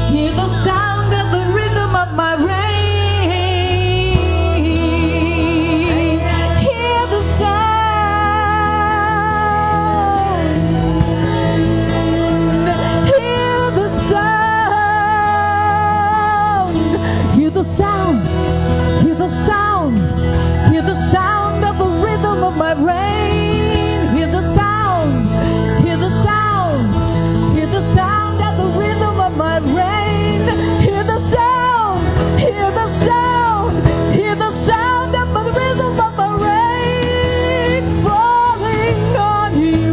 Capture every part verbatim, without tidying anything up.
Hear the sound of the rhythm of my rain. Hear the sound. Hear the sound. Hear the sound. Hear the sound. Hear the sound of the rhythm of my rain. Hear the sound. Hear the sound. Hear the sound of the rhythm of my rain. Hear the sound. Hear the sound. Hear the sound of the rhythm of my rain. Falling on you.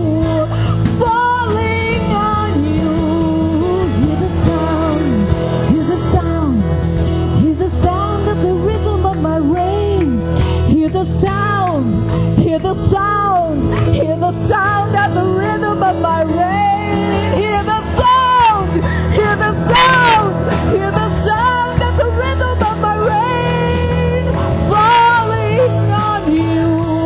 Falling on you. Hear the sound. Hear the sound. Hear the sound of the rhythm of my rain. Hear the sound. Hear the sound. Hear the sound of the rhythm of my rain. Hear the sound. Hear the sound. Hear the sound of the rhythm of my rain. Falling on you.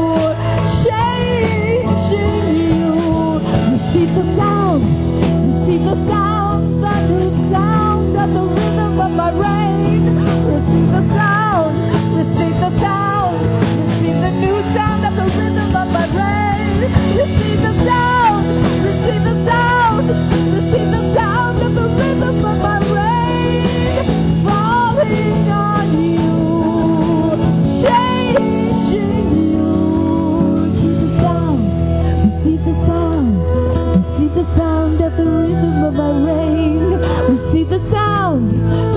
Changing you. Receive the sound. Receive the sound. The new sound of the rhythm of my rain. Receive the sound. Receive the sound. Receive the new sound of the rhythm of my rain. Receive the sound. Receive the sound. Receive the sound of the rhythm of my rain. Falling on you. Changing you. Receive the sound. Receive the sound. Receive the sound of the rhythm of my rain. Receive the sound.